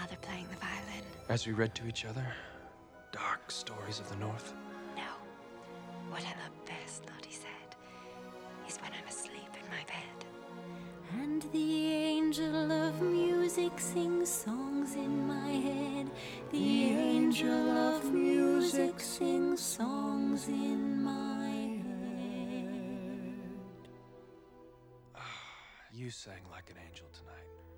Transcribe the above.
father playing the violin. As we read to each other, dark stories of the North. No. What I love best, Lottie said, is when I'm asleep in my bed. And the angel of music sings songs in my head. The angel of music sings songs in my head. You sang like an angel tonight.